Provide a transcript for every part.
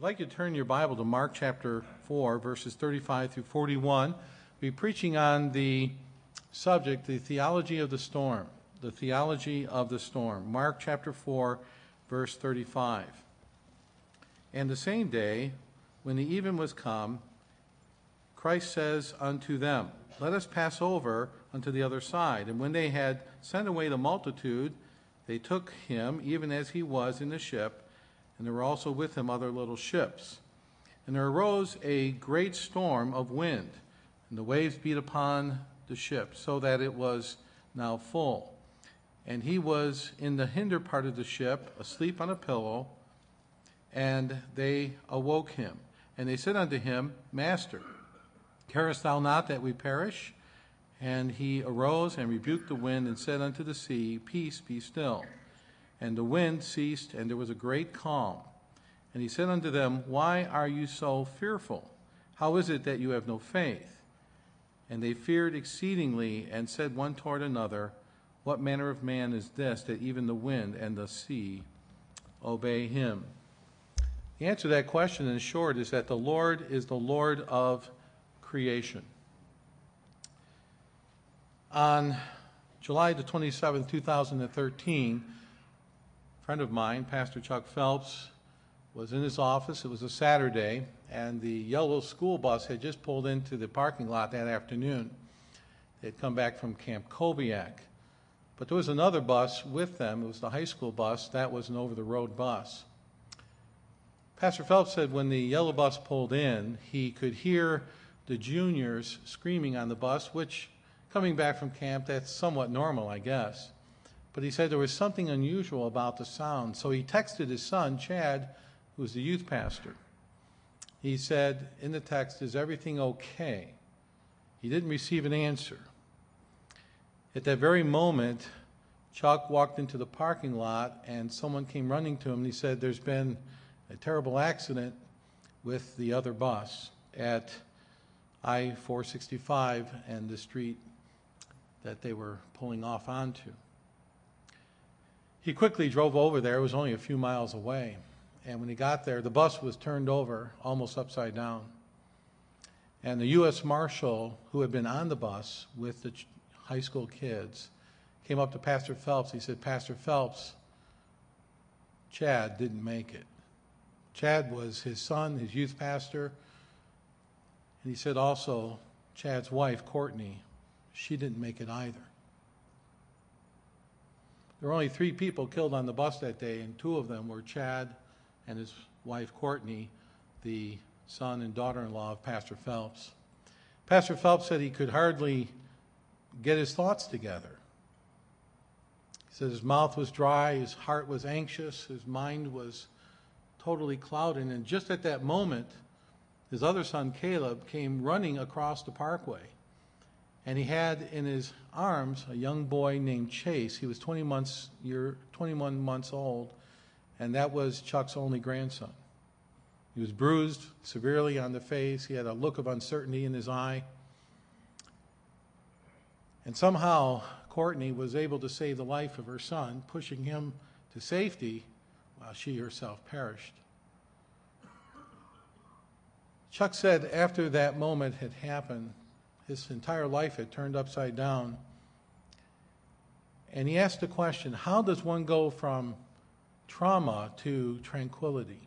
I'd like you to turn your Bible to Mark chapter 4, verses 35 through 41. We'll be preaching on the subject, the theology of the storm. The theology of the storm. Mark chapter 4, verse 35. And the same day, when the even was come, Christ says unto them, Let us pass over unto the other side. And when they had sent away the multitude, they took him, even as he was, in the ship, and there were also with him other little ships. And there arose a great storm of wind, and the waves beat upon the ship, so that it was now full. And he was in the hinder part of the ship, asleep on a pillow, and they awoke him. And they said unto him, Master, carest thou not that we perish? And he arose and rebuked the wind, and said unto the sea, Peace, be still. And the wind ceased, and there was a great calm. And he said unto them, Why are you so fearful? How is it that you have no faith? And they feared exceedingly, and said one toward another, What manner of man is this, that even the wind and the sea obey him? The answer to that question, in short, is that the Lord is the Lord of creation. On July the 27th, 2013, a friend of mine, Pastor Chuck Phelps, was in his office. It was a Saturday, and the yellow school bus had just pulled into the parking lot that afternoon. They had come back from Camp Kobiak. But there was another bus with them. It was the high school bus. That was an over-the-road bus. Pastor Phelps said when the yellow bus pulled in, he could hear the juniors screaming on the bus, which, coming back from camp, that's somewhat normal, I guess. But he said there was something unusual about the sound. So he texted his son, Chad, who was the youth pastor. He said in the text, Is everything okay? He didn't receive an answer. At that very moment, Chuck walked into the parking lot, and someone came running to him, and he said, There's been a terrible accident with the other bus at I-465 and the street that they were pulling off onto. He quickly drove over there. It was only a few miles away. And when he got there, the bus was turned over almost upside down. And the U.S. Marshal, who had been on the bus with the high school kids, came up to Pastor Phelps. He said, Pastor Phelps, Chad didn't make it. Chad was his son, his youth pastor. And he said also, Chad's wife, Courtney, she didn't make it either. There were only 3 people killed on the bus that day, and 2 of them were Chad and his wife, Courtney, the son and daughter-in-law of Pastor Phelps. Pastor Phelps said he could hardly get his thoughts together. He said his mouth was dry, his heart was anxious, his mind was totally clouded, and just at that moment, his other son, Caleb, came running across the parkway. And he had in his arms a young boy named Chase. He was 21 months old, and that was Chuck's only grandson. He was bruised severely on the face. He had a look of uncertainty in his eye. And somehow, Courtney was able to save the life of her son, pushing him to safety while she herself perished. Chuck said after that moment had happened, his entire life had turned upside down. And he asked the question, how does one go from trauma to tranquility?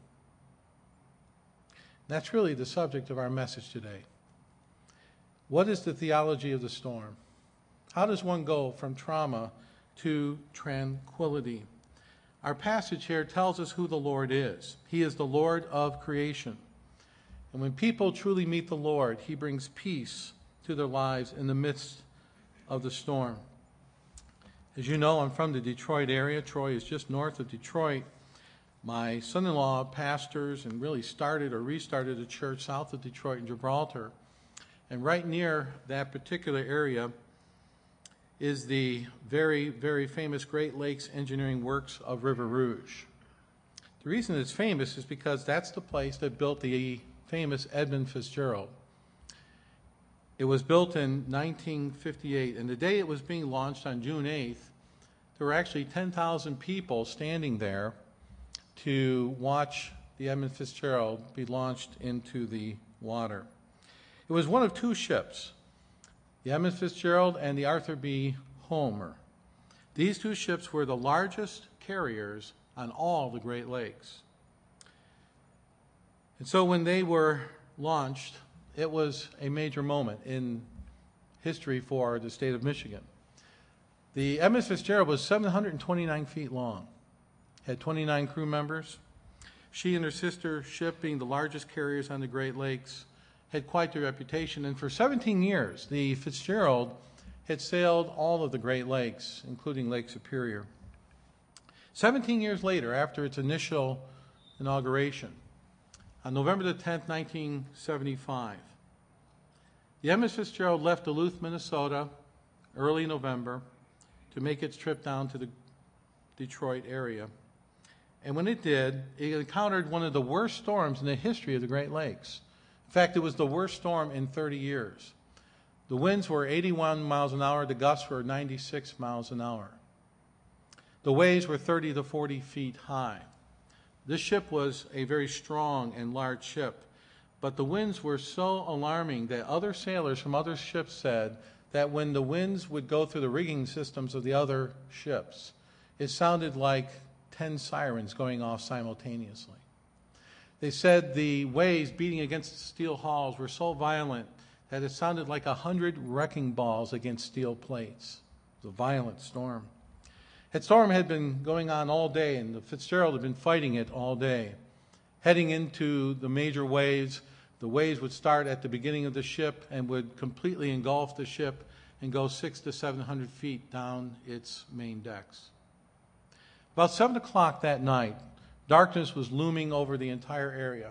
That's really the subject of our message today. What is the theology of the storm? How does one go from trauma to tranquility? Our passage here tells us who the Lord is. He is the Lord of creation. And when people truly meet the Lord, he brings peace to their lives in the midst of the storm. As you know, I'm from the Detroit area. Troy is just north of Detroit. My son-in-law pastors and really started or restarted a church south of Detroit in Gibraltar. And right near that particular area is the very, very famous Great Lakes Engineering Works of River Rouge. The reason it's famous is because that's the place that built the famous Edmund Fitzgerald. It was built in 1958, and the day it was being launched on June 8th, there were actually 10,000 people standing there to watch the Edmund Fitzgerald, be launched into the water. It was one of two ships, the Edmund Fitzgerald and the Arthur B. Homer. These two ships were the largest carriers on all the Great Lakes. And so when they were launched, it was a major moment in history for the state of Michigan. The Edmund Fitzgerald was 729 feet long, had 29 crew members. She and her sister ship, being the largest carriers on the Great Lakes, had quite the reputation. And for 17 years, the Fitzgerald had sailed all of the Great Lakes, including Lake Superior. 17 years later, after its initial inauguration, on November the 10th, 1975, the Edmund Fitzgerald left Duluth, Minnesota, early November, to make its trip down to the Detroit area. And when it did, it encountered one of the worst storms in the history of the Great Lakes. In fact, it was the worst storm in 30 years. The winds were 81 miles an hour, the gusts were 96 miles an hour. The waves were 30 to 40 feet high. This ship was a very strong and large ship, but the winds were so alarming that other sailors from other ships said that when the winds would go through the rigging systems of the other ships, it sounded like 10 sirens going off simultaneously. They said the waves beating against the steel hulls were so violent that it sounded like 100 wrecking balls against steel plates. It was a violent storm. That storm had been going on all day, and the Fitzgerald had been fighting it all day. Heading into the major waves, the waves would start at the beginning of the ship and would completely engulf the ship and go 600 to 700 feet down its main decks. About 7 o'clock that night, darkness was looming over the entire area,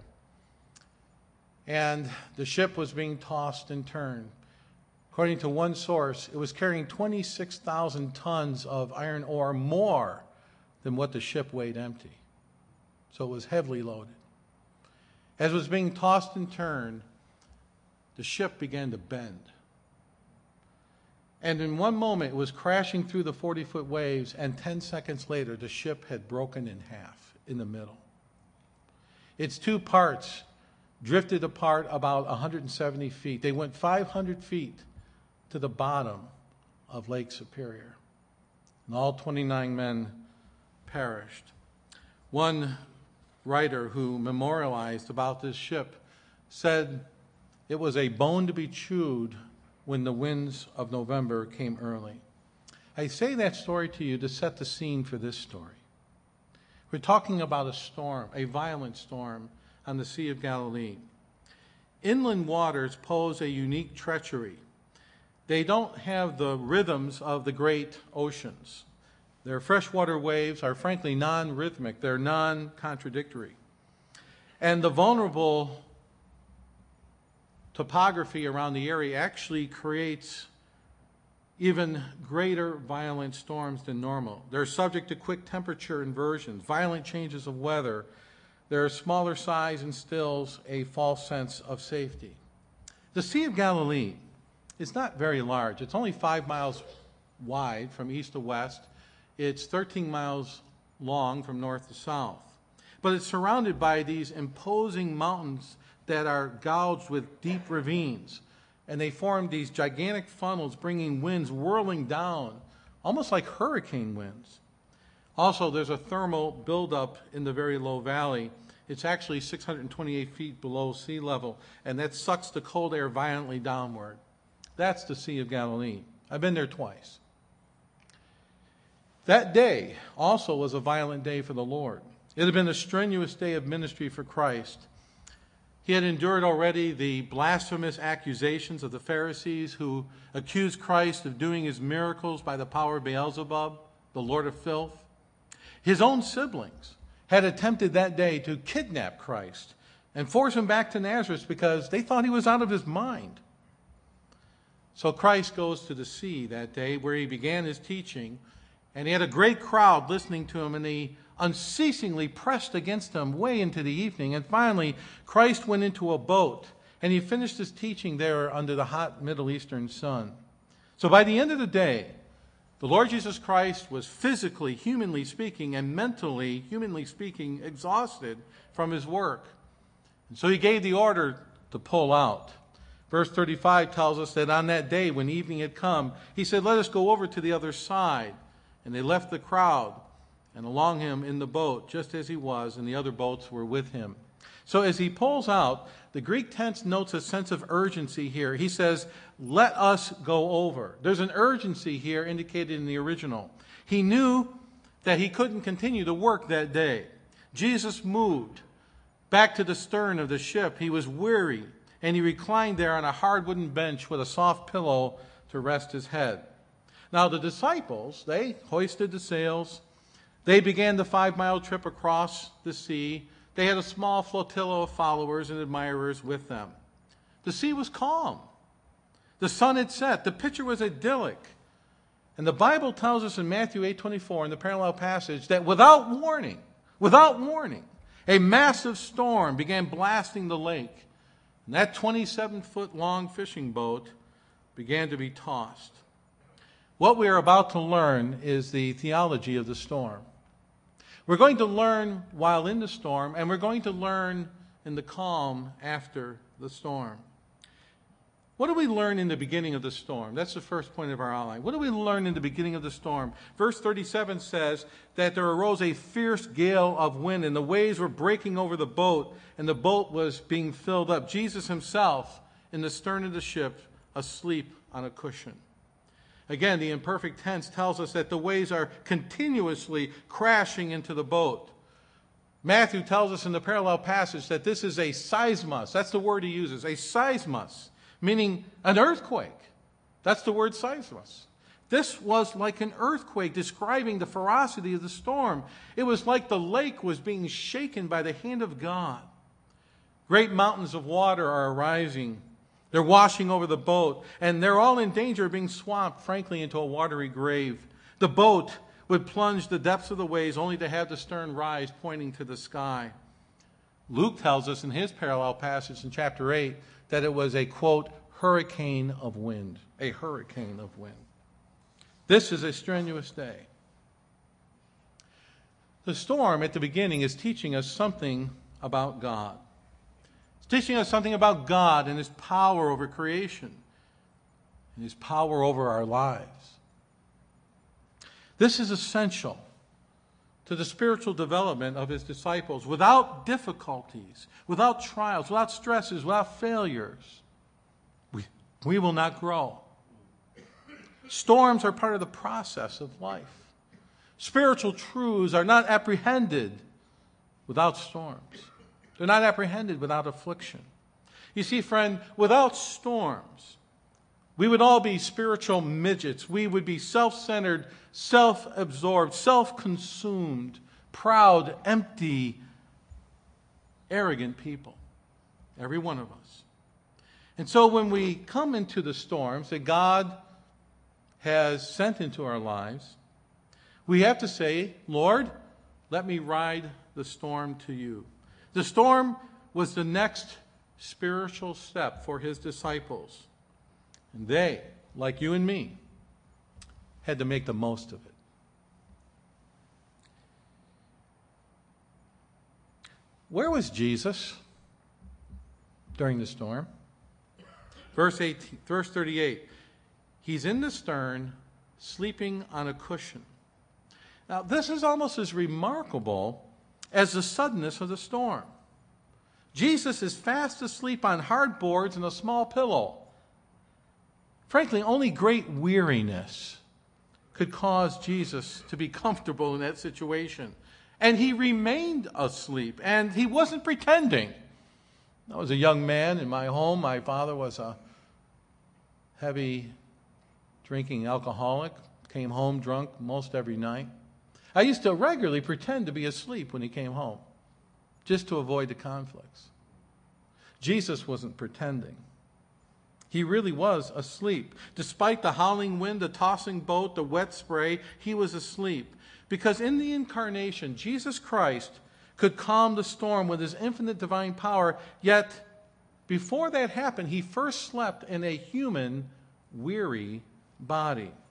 and the ship was being tossed and turned. According to one source, it was carrying 26,000 tons of iron ore more than what the ship weighed empty. So it was heavily loaded. As it was being tossed and turned, the ship began to bend. And in one moment, it was crashing through the 40-foot waves, and 10 seconds later, the ship had broken in half in the middle. Its two parts drifted apart about 170 feet. They went 500 feet to the bottom of Lake Superior. And all 29 men perished. One writer who memorialized about this ship said it was a bone to be chewed when the winds of November came early. I say that story to you to set the scene for this story. We're talking about a storm, a violent storm on the Sea of Galilee. Inland waters pose a unique treachery. They don't have the rhythms of the great oceans. Their freshwater waves are frankly non-rhythmic. They're non-contradictory. And the vulnerable topography around the area actually creates even greater violent storms than normal. They're subject to quick temperature inversions, violent changes of weather. Their smaller size instills a false sense of safety. The Sea of Galilee is not very large. It's only 5 miles wide from east to west. It's 13 miles long from north to south. But it's surrounded by these imposing mountains that are gouged with deep ravines. And they form these gigantic funnels, bringing winds whirling down, almost like hurricane winds. Also, there's a thermal buildup in the very low valley. It's actually 628 feet below sea level, and that sucks the cold air violently downward. That's the Sea of Galilee. I've been there twice. That day also was a violent day for the Lord. It had been a strenuous day of ministry for Christ. He had endured already the blasphemous accusations of the Pharisees who accused Christ of doing his miracles by the power of Beelzebub, the lord of filth. His own siblings had attempted that day to kidnap Christ and force him back to Nazareth because they thought he was out of his mind. So Christ goes to the sea that day where he began his teaching, and he had a great crowd listening to him, and they unceasingly pressed against him way into the evening. And finally, Christ went into a boat, and he finished his teaching there under the hot Middle Eastern sun. So by the end of the day, The Lord Jesus Christ was physically, humanly speaking, and mentally, humanly speaking, exhausted from his work. And so he gave the order to pull out. Verse 35 tells us that on that day when evening had come, he said, "Let us go over to the other side." And they left the crowd and along him in the boat, just as he was, and the other boats were with him. So as he pulls out, the Greek tense notes a sense of urgency here. He says, "Let us go over." There's an urgency here indicated in the original. He knew that he couldn't continue to work that day. Jesus moved back to the stern of the ship. He was weary, and he reclined there on a hard wooden bench with a soft pillow to rest his head. Now the disciples, they hoisted the sails. They began the 5-mile trip across the sea. They had a small flotilla of followers and admirers with them. The sea was calm. The sun had set. The picture was idyllic. And the Bible tells us in Matthew 8:24 in the parallel passage that without warning, a massive storm began blasting the lake. And that 27-foot long fishing boat began to be tossed. What we are about to learn is the theology of the storm. We're going to learn while in the storm, and we're going to learn in the calm after the storm. What do we learn in the beginning of the storm? That's the first point of our outline. What do we learn in the beginning of the storm? Verse 37 says that there arose a fierce gale of wind, and the waves were breaking over the boat, and the boat was being filled up. Jesus himself in the stern of the ship, asleep on a cushion. Again, the imperfect tense tells us that the waves are continuously crashing into the boat. Matthew tells us in the parallel passage that this is a seismos. That's the word he uses, a seismos, meaning an earthquake. That's the word seismos. This was like an earthquake, describing the ferocity of the storm. It was like the lake was being shaken by the hand of God. Great mountains of water are arising. They're washing over the boat, and they're all in danger of being swamped, frankly, into a watery grave. The boat would plunge the depths of the waves only to have the stern rise, pointing to the sky. Luke tells us in his parallel passage in chapter 8 that it was a, quote, hurricane of wind. A hurricane of wind. This is a strenuous day. The storm at the beginning is teaching us something about God. It's teaching us something about God and his power over creation and his power over our lives. This is essential to the spiritual development of his disciples. Without difficulties, without trials, without stresses, without failures, we will not grow. Storms are part of the process of life. Spiritual truths are not apprehended without storms. They're not apprehended without affliction. You see, friend, without storms, we would all be spiritual midgets. We would be self-centered, self-absorbed, self-consumed, proud, empty, arrogant people. Every one of us. And so when we come into the storms that God has sent into our lives, we have to say, Lord, let me ride the storm to you. The storm was the next spiritual step for his disciples. And they, like you and me, had to make the most of it. Where was Jesus during the storm? Verse 38, he's in the stern, sleeping on a cushion. Now, this is almost as remarkable as the suddenness of the storm. Jesus is fast asleep on hard boards and a small pillow. Frankly, only great weariness could cause Jesus to be comfortable in that situation. And he remained asleep, and he wasn't pretending. I was a young man in my home. My father was a heavy drinking alcoholic, came home drunk most every night. I used to regularly pretend to be asleep when he came home, just to avoid the conflicts. Jesus wasn't pretending. He really was asleep. Despite the howling wind, the tossing boat, the wet spray, he was asleep. Because in the incarnation, Jesus Christ could calm the storm with his infinite divine power, yet before that happened, he first slept in a human, weary body.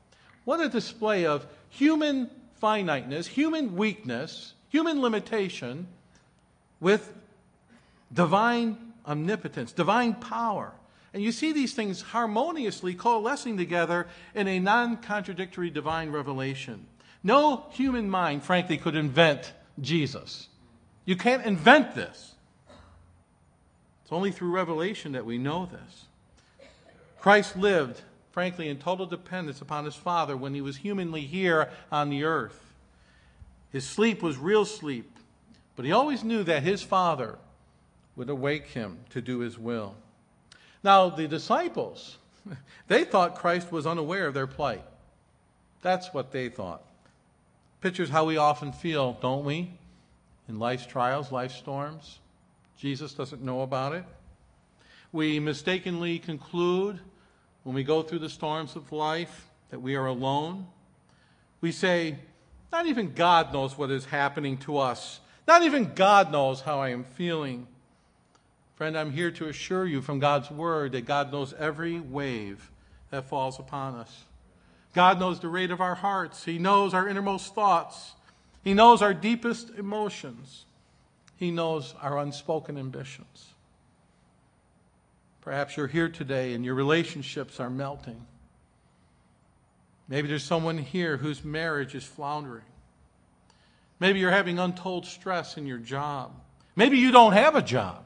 What a display of human finiteness, human weakness, human limitation with divine omnipotence, divine power. And you see these things harmoniously coalescing together in a non-contradictory divine revelation. No human mind, frankly, could invent Jesus. You can't invent this. It's only through revelation that we know this. Christ lived, frankly, in total dependence upon his Father when he was humanly here on the earth. His sleep was real sleep, but he always knew that his Father would awake him to do his will. Now, the disciples, they thought Christ was unaware of their plight. That's what they thought. Pictures how we often feel, don't we? In life's trials, life's storms. Jesus doesn't know about it. We mistakenly conclude when we go through the storms of life that we are alone. We say, not even God knows what is happening to us. Not even God knows how I am feeling. Friend, I'm here to assure you from God's word that God knows every wave that falls upon us. God knows the rate of our hearts. He knows our innermost thoughts. He knows our deepest emotions. He knows our unspoken ambitions. Perhaps you're here today and your relationships are melting. Maybe there's someone here whose marriage is floundering. Maybe you're having untold stress in your job. Maybe you don't have a job.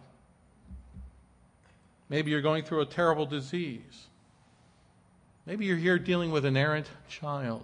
Maybe you're going through a terrible disease. Maybe you're here dealing with an errant child.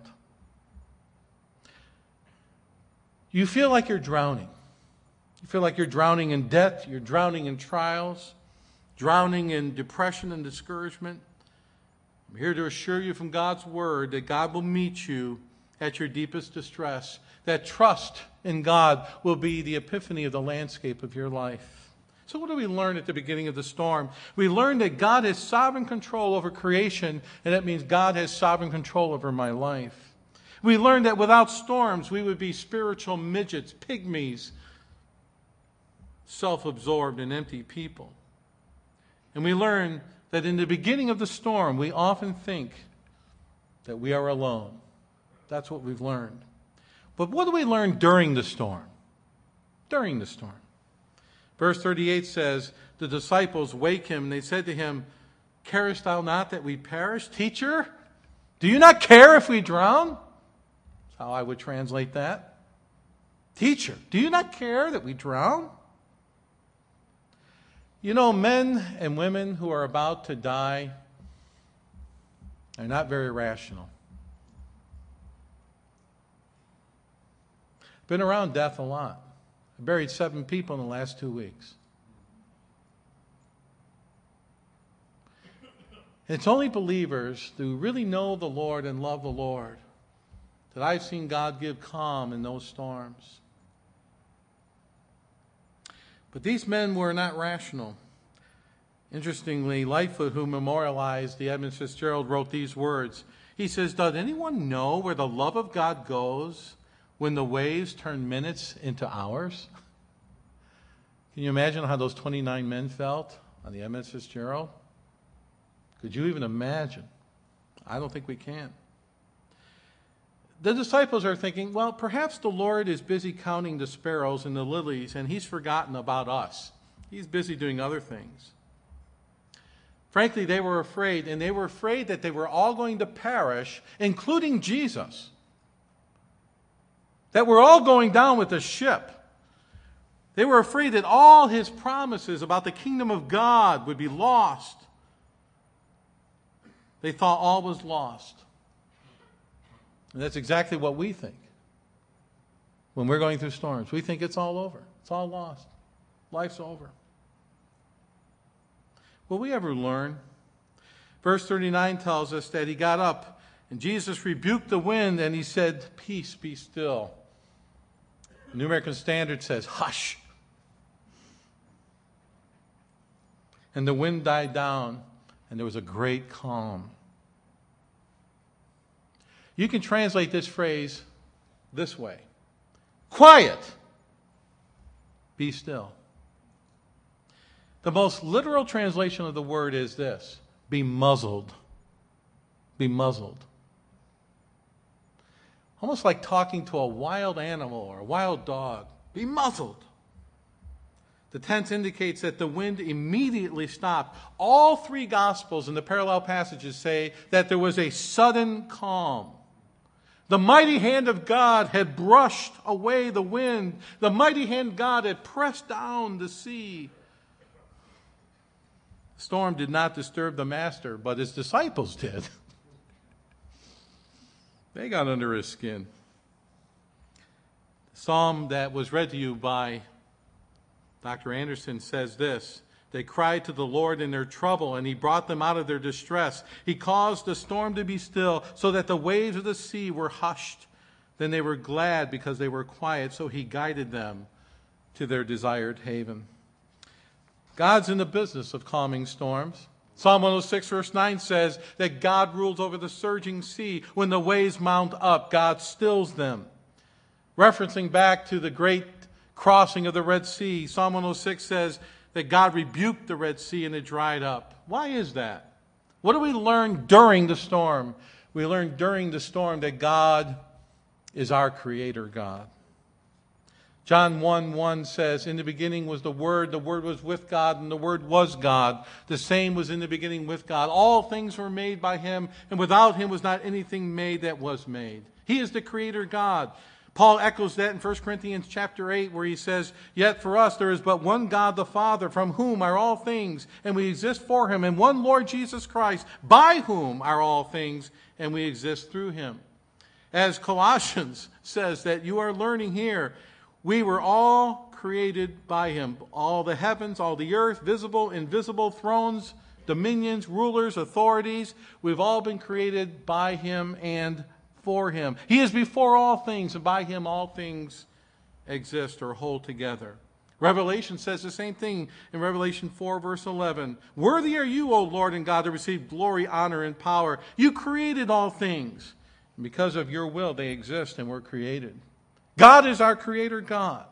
You feel like you're drowning. You feel like you're drowning in debt, you're drowning in trials, drowning in depression and discouragement. I'm here to assure you from God's word that God will meet you at your deepest distress, that trust in God will be the epiphany of the landscape of your life. So what do we learn at the beginning of the storm? We learn that God has sovereign control over creation, and that means God has sovereign control over my life. We learn that without storms, we would be spiritual midgets, pygmies, self-absorbed and empty people. And we learn that in the beginning of the storm, we often think that we are alone. That's what we've learned. But what do we learn during the storm? During the storm. Verse 38 says, the disciples wake him, and they said to him, carest thou not that we perish? Teacher, do you not care if we drown? That's how I would translate that. Teacher, do you not care that we drown? You know, men and women who are about to die are not very rational. Been around death a lot. I buried 7 people in the last 2 weeks. It's only believers who really know the Lord and love the Lord that I've seen God give calm in those storms. But these men were not rational. Interestingly, Lightfoot, who memorialized the Edmund Fitzgerald, wrote these words. He says, does anyone know where the love of God goes when the waves turn minutes into hours? Can you imagine how those 29 men felt on the Edmund Fitzgerald? Could you even imagine? I don't think we can. The disciples are thinking, well, perhaps the Lord is busy counting the sparrows and the lilies, and he's forgotten about us. He's busy doing other things. Frankly, they were afraid, and they were afraid that they were all going to perish, including Jesus. That we're all going down with the ship. They were afraid that all his promises about the kingdom of God would be lost. They thought all was lost. And that's exactly what we think when we're going through storms. We think it's all over. It's all lost. Life's over. Will we ever learn? Verse 39 tells us that he got up and Jesus rebuked the wind and he said, peace, be still. The New American Standard says, hush. And the wind died down and there was a great calm. You can translate this phrase this way. Quiet. Be still. The most literal translation of the word is this. Be muzzled. Be muzzled. almost like talking to a wild animal or a wild dog. Be muzzled. The tense indicates that the wind immediately stopped. All three Gospels in the parallel passages say that there was a sudden calm. The mighty hand of God had brushed away the wind. The mighty hand of God had pressed down the sea. The storm did not disturb the master, but his disciples did. They got under his skin. The psalm that was read to you by Dr. Anderson says this: they cried to the Lord in their trouble, and he brought them out of their distress. He caused the storm to be still, so that the waves of the sea were hushed. Then they were glad because they were quiet, so he guided them to their desired haven. God's in the business of calming storms. Psalm 106 verse 9 says that God rules over the surging sea. When the waves mount up, God stills them. Referencing back to the great crossing of the Red Sea, Psalm 106 says that God rebuked the Red Sea and it dried up. Why is that? What do we learn during the storm? We learn during the storm that God is our creator God. John 1:1 says, in the beginning was the Word was with God, and the Word was God. The same was in the beginning with God. All things were made by him, and without him was not anything made that was made. He is the creator God. Paul echoes that in 1 Corinthians chapter 8, where he says, yet for us there is but one God the Father, from whom are all things, and we exist for him, and one Lord Jesus Christ, by whom are all things, and we exist through him. As Colossians says that you are learning here, we were all created by him. All the heavens, all the earth, visible, invisible, thrones, dominions, rulers, authorities. We've all been created by him and for him. He is before all things, and by him all things exist or hold together. Revelation says the same thing in Revelation 4, verse 11. Worthy are you, O Lord and God, to receive glory, honor, and power. You created all things. And because of your will, they exist and were created. God is our creator God.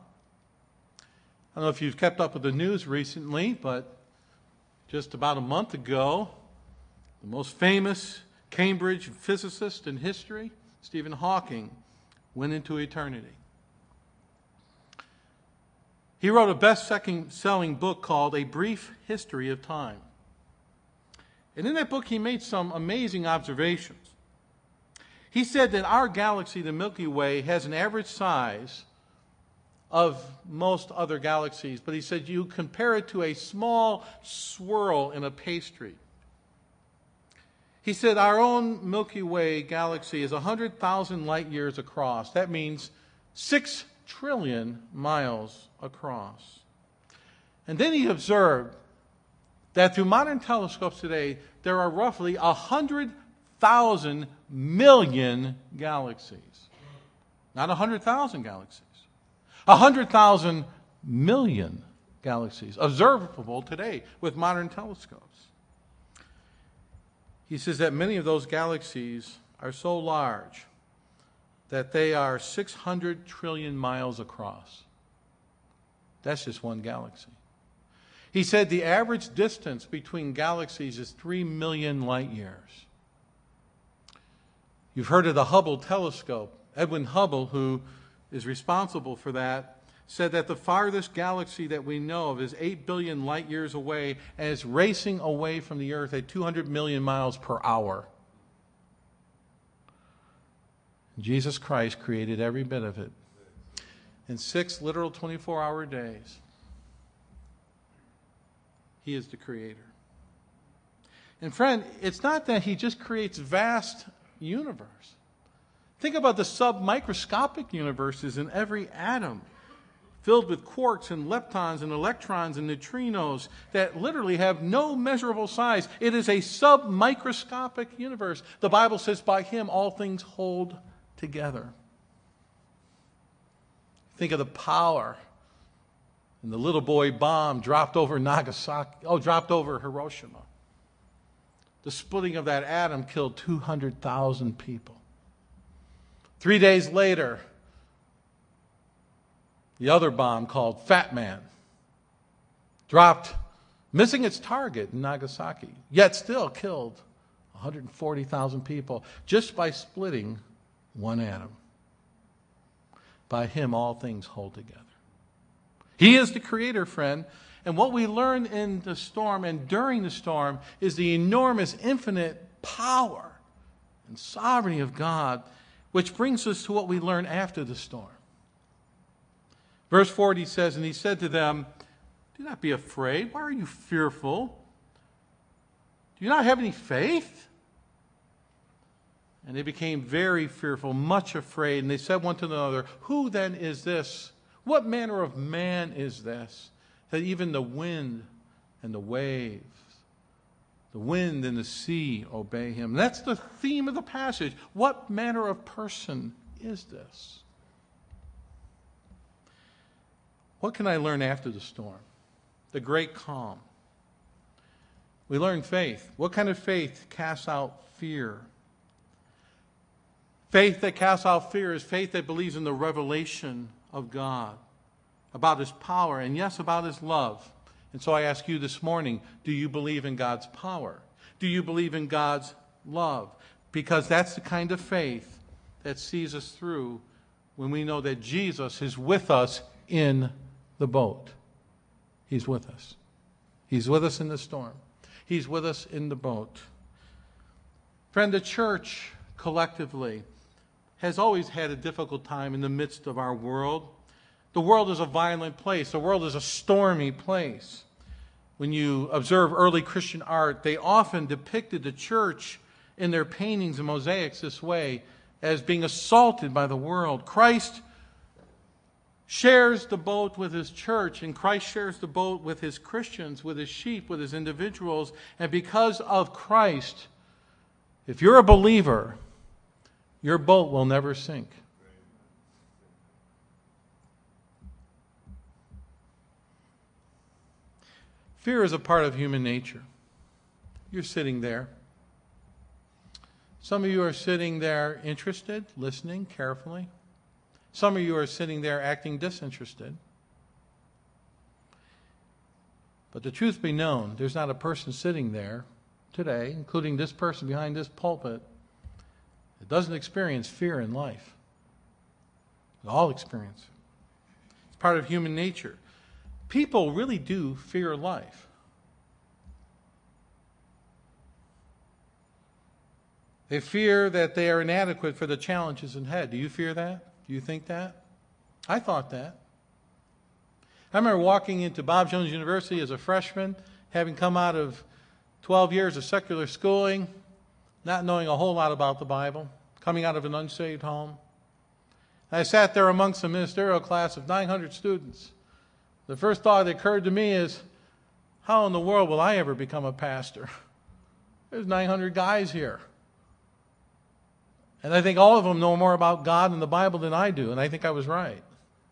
I don't know if you've kept up with the news recently, but just about a month ago, the most famous Cambridge physicist in history, Stephen Hawking, went into eternity. He wrote a best-selling book called A Brief History of Time. And in that book, he made some amazing observations. He said that our galaxy, the Milky Way, has an average size of most other galaxies, but he said you compare it to a small swirl in a pastry. He said our own Milky Way galaxy is 100,000 light years across. That means 6 trillion miles across. And then he observed that through modern telescopes today, there are roughly 100,000 million galaxies. Not 100,000 galaxies. 100,000 million galaxies observable today with modern telescopes. He says that many of those galaxies are so large that they are 600 trillion miles across. That's just one galaxy. He said the average distance between galaxies is 3 million light years. You've heard of the Hubble telescope. Edwin Hubble, who is responsible for that, said that the farthest galaxy that we know of is 8 billion light years away and is racing away from the Earth at 200 million miles per hour. Jesus Christ created every bit of it in 6 literal 24-hour days. He is the creator. And friend, it's not that he just creates vast universe. Think about the submicroscopic universes in every atom, filled with quarks and leptons and electrons and neutrinos that literally have no measurable size. It is a submicroscopic universe. The Bible says by him all things hold together. Think of the power. And the little boy bomb dropped over Hiroshima. The splitting of that atom killed 200,000 people. 3 days later, the other bomb called Fat Man dropped, missing its target in Nagasaki, yet still killed 140,000 people just by splitting one atom. By him all things hold together. He is the creator, friend. And what we learn in the storm and during the storm is the enormous, infinite power and sovereignty of God, which brings us to what we learn after the storm. Verse 40 says, and he said to them, do not be afraid. Why are you fearful? Do you not have any faith? And they became very fearful, much afraid. And they said one to another, who then is this? What manner of man is this, that even the wind and the waves, the wind and the sea obey him? And that's the theme of the passage. What manner of person is this? What can I learn after the storm? The great calm. We learn faith. What kind of faith casts out fear? Faith that casts out fear is faith that believes in the revelation of God, about his power, and yes, about his love. And so I ask you this morning, do you believe in God's power? Do you believe in God's love? Because that's the kind of faith that sees us through when we know that Jesus is with us in the boat. He's with us. He's with us in the storm. He's with us in the boat. Friend, the church collectively has always had a difficult time in the midst of our world. The world is a violent place. The world is a stormy place. When you observe early Christian art, they often depicted the church in their paintings and mosaics this way, as being assaulted by the world. Christ shares the boat with his church, and Christ shares the boat with his Christians, with his sheep, with his individuals. And because of Christ, if you're a believer, your boat will never sink. Fear is a part of human nature. You're sitting there. Some of you are sitting there interested, listening carefully. Some of you are sitting there acting disinterested. But the truth be known, there's not a person sitting there today, including this person behind this pulpit, that doesn't experience fear in life. We all experience it. It's part of human nature. People really do fear life. They fear that they are inadequate for the challenges ahead. Do you fear that? Do you think that? I thought that. I remember walking into Bob Jones University as a freshman, having come out of 12 years of secular schooling, not knowing a whole lot about the Bible, coming out of an unsaved home. And I sat there amongst a ministerial class of 900 students. The first thought that occurred to me is, how in the world will I ever become a pastor? There's 900 guys here. And I think all of them know more about God and the Bible than I do, and I think I was right.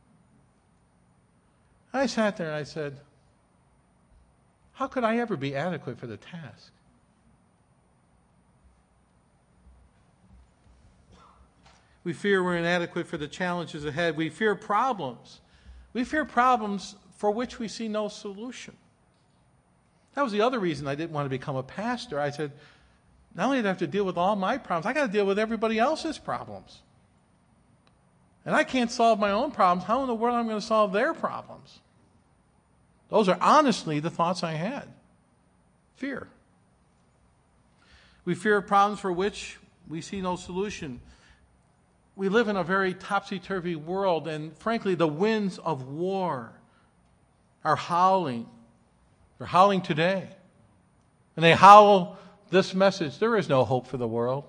I sat there and I said, how could I ever be adequate for the task? We fear we're inadequate for the challenges ahead. We fear problems. We fear problems for which we see no solution. That was the other reason I didn't want to become a pastor. I said, not only do I have to deal with all my problems, I got to deal with everybody else's problems. And I can't solve my own problems. How in the world am I going to solve their problems? Those are honestly the thoughts I had. Fear. We fear problems for which we see no solution. We live in a very topsy-turvy world, and frankly, the winds of war are howling. They're howling today. And they howl this message: there is no hope for the world.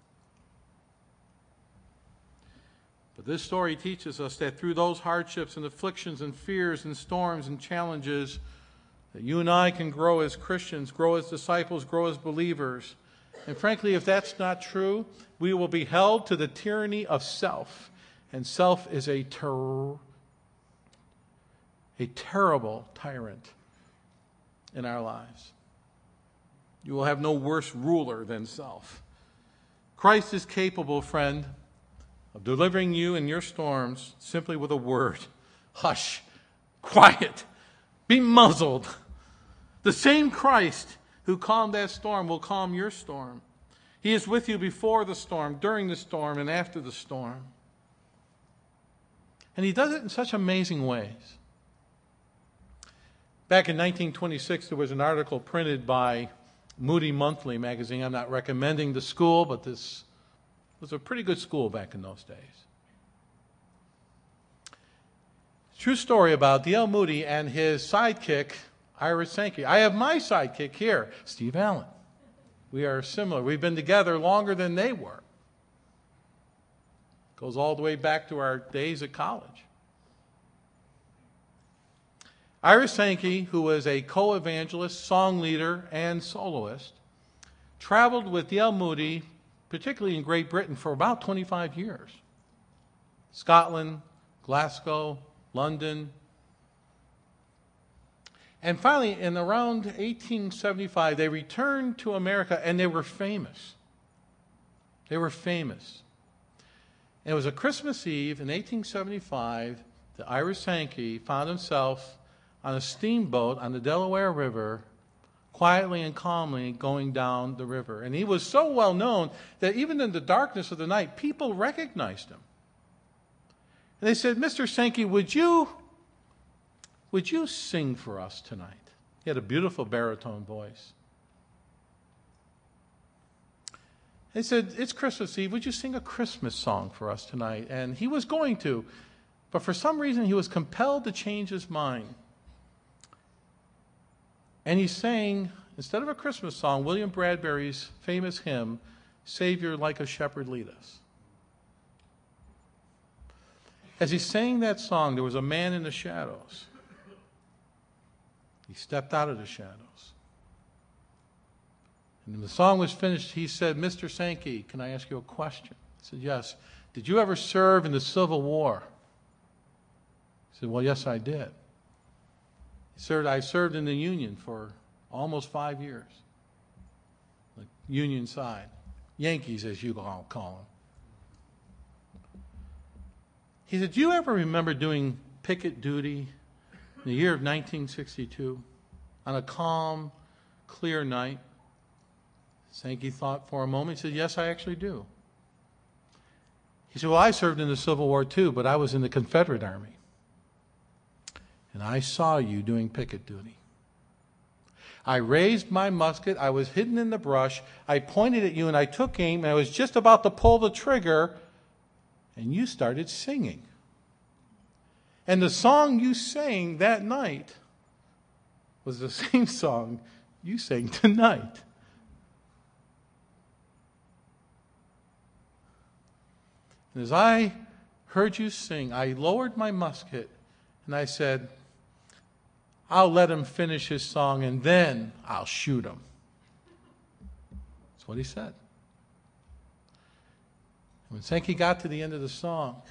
But this story teaches us that through those hardships and afflictions and fears and storms and challenges, that you and I can grow as Christians, grow as disciples, grow as believers. And frankly, if that's not true, we will be held to the tyranny of self. And self is a terrible tyrant in our lives. You will have no worse ruler than self. Christ is capable, friend, of delivering you in your storms simply with a word. Hush, quiet, be muzzled. The same Christ who calmed that storm will calm your storm. He is with you before the storm, during the storm, and after the storm. And he does it in such amazing ways. Back in 1926, there was an article printed by Moody Monthly magazine. I'm not recommending the school, but this was a pretty good school back in those days. True story about D.L. Moody and his sidekick, Ira Sankey. I have my sidekick here, Steve Allen. We are similar. We've been together longer than they were. Goes all the way back to our days at college. Ira Sankey, who was a co-evangelist, song leader, and soloist, traveled with D.L. Moody, particularly in Great Britain, for about 25 years. Scotland, Glasgow, London. And finally, in around 1875, they returned to America, and they were famous. They were famous. And it was a Christmas Eve in 1875 that Ira Sankey found himself on a steamboat on the Delaware River, quietly and calmly going down the river. And he was so well known that even in the darkness of the night, people recognized him. And they said, "Mr. Sankey, would you sing for us tonight?" He had a beautiful baritone voice. They said, "It's Christmas Eve. Would you sing a Christmas song for us tonight?" And he was going to, but for some reason he was compelled to change his mind. And he sang, instead of a Christmas song, William Bradbury's famous hymn, "Savior, like a shepherd, lead us." As he sang that song, there was a man in the shadows. He stepped out of the shadows. And when the song was finished, he said, "Mr. Sankey, can I ask you a question?" I said, "Yes." "Did you ever serve in the Civil War?" He said, "Well, yes, I did." He said, "I served in the Union for almost 5 years." The Union side. Yankees, as you all call them. He said, "Do you ever remember doing picket duty in the year of 1962 on a calm, clear night?" Sankey thought for a moment. He said, "Yes, I actually do." He said, "Well, I served in the Civil War too, but I was in the Confederate Army. And I saw you doing picket duty. I raised my musket. I was hidden in the brush. I pointed at you and I took aim, and I was just about to pull the trigger, and you started singing. And the song you sang that night was the same song you sang tonight." And as I heard you sing, I lowered my musket and I said, "I'll let him finish his song and then I'll shoot him." That's what he said. When Sankey got to the end of the song,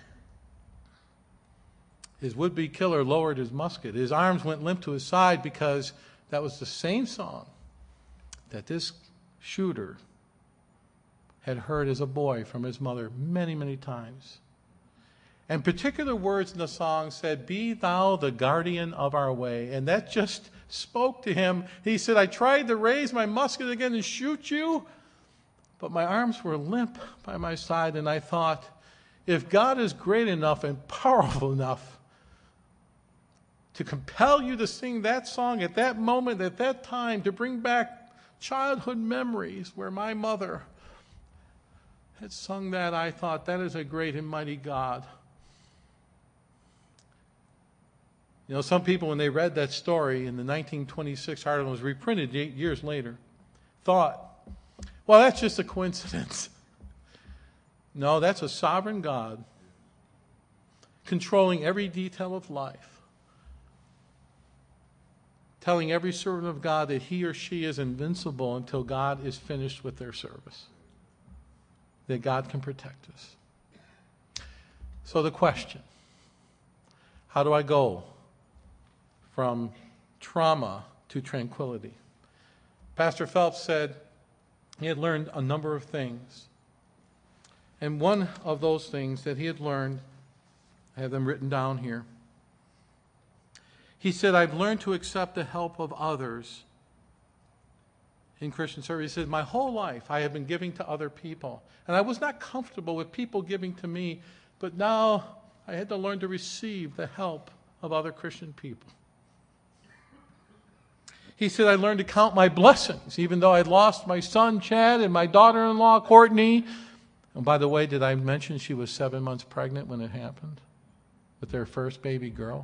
his would-be killer lowered his musket. His arms went limp to his side because that was the same song that this shooter had heard as a boy from his mother many, many times. And particular words in the song said, "Be thou the guardian of our way." And that just spoke to him. He said, "I tried to raise my musket again and shoot you, but my arms were limp by my side." And I thought, if God is great enough and powerful enough to compel you to sing that song at that moment, at that time, to bring back childhood memories where my mother had sung that, I thought, that is a great and mighty God. You know, some people, when they read that story in the 1926 article, was reprinted 8 years later, thought, well, that's just a coincidence. No, that's a sovereign God controlling every detail of life, telling every servant of God that he or she is invincible until God is finished with their service, that God can protect us. So the question, how do I go from trauma to tranquility? Pastor Phelps said he had learned a number of things. And one of those things that he had learned, I have them written down here. He said, "I've learned to accept the help of others in Christian service." He said, "My whole life I have been giving to other people. And I was not comfortable with people giving to me. But now I had to learn to receive the help of other Christian people. He said, I learned to count my blessings, even though I'd lost my son, Chad, and my daughter-in-law, Courtney. And by the way, did I mention she was 7 months pregnant when it happened with their first baby girl?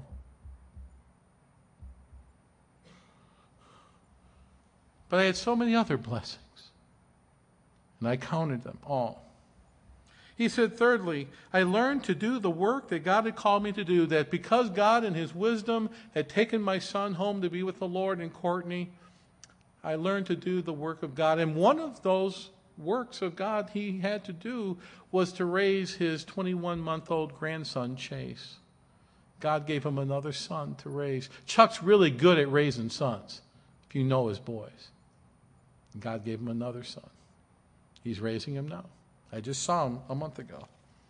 But I had so many other blessings, and I counted them all. He said, thirdly, I learned to do the work that God had called me to do, that because God in his wisdom had taken my son home to be with the Lord and Courtney, I learned to do the work of God. And one of those works of God he had to do was to raise his 21-month-old grandson, Chase. God gave him another son to raise. Chuck's really good at raising sons, if you know his boys. God gave him another son. He's raising him now. I just saw him a month ago.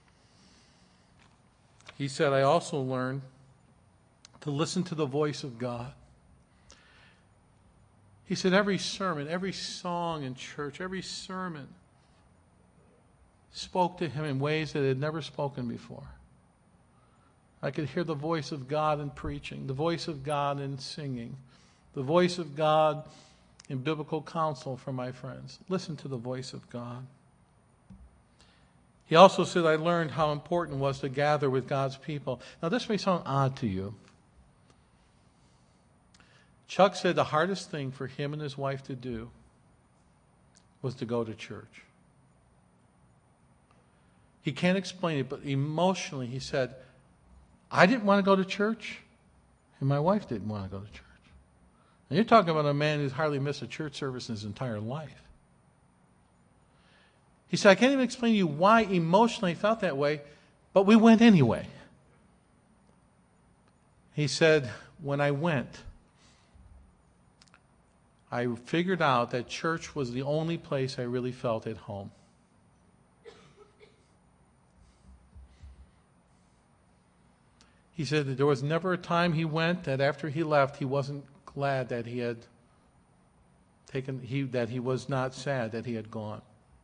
He said, I also learned to listen to the voice of God. He said every sermon, every song in church, every sermon spoke to him in ways that it had never spoken before. I could hear the voice of God in preaching, the voice of God in singing, the voice of God in biblical counsel from my friends. Listen to the voice of God. He also said, I learned how important it was to gather with God's people. Now, this may sound odd to you. Chuck said the hardest thing for him and his wife to do was to go to church. He can't explain it, but emotionally he said, I didn't want to go to church, and my wife didn't want to go to church. And you're talking about a man who's hardly missed a church service in his entire life. He said, I can't even explain to you why emotionally I felt that way, but we went anyway. He said, when I went, I figured out that church was the only place I really felt at home. He said that there was never a time he went that after he left, he wasn't glad that he had that he was not sad that he had gone.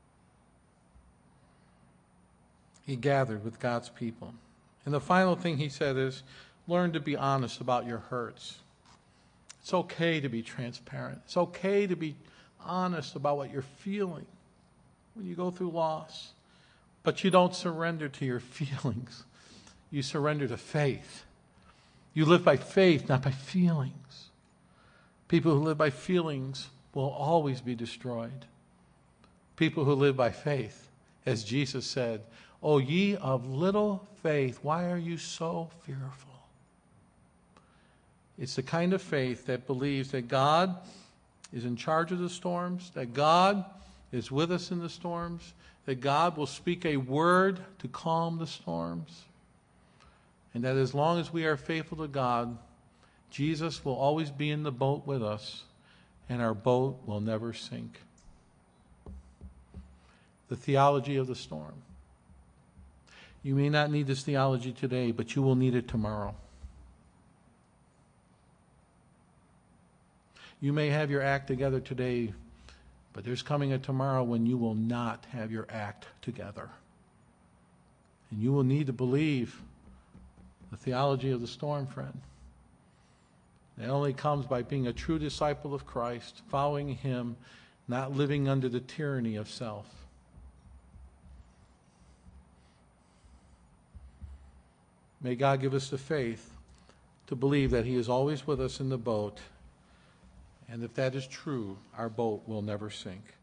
He gathered with God's people. And the final thing he said is, learn to be honest about your hurts. It's okay to be transparent. It's okay to be honest about what you're feeling when you go through loss. But you don't surrender to your feelings. You surrender to faith. You live by faith, not by feelings. People who live by feelings will always be destroyed. People who live by faith, as Jesus said, O ye of little faith, why are you so fearful? It's the kind of faith that believes that God is in charge of the storms, that God is with us in the storms, that God will speak a word to calm the storms, and that as long as we are faithful to God, Jesus will always be in the boat with us, and our boat will never sink. The theology of the storm. You may not need this theology today, but you will need it tomorrow. You may have your act together today, but there's coming a tomorrow when you will not have your act together. And you will need to believe the theology of the storm, friend. It only comes by being a true disciple of Christ, following him, not living under the tyranny of self. May God give us the faith to believe that he is always with us in the boat. And if that is true, our boat will never sink.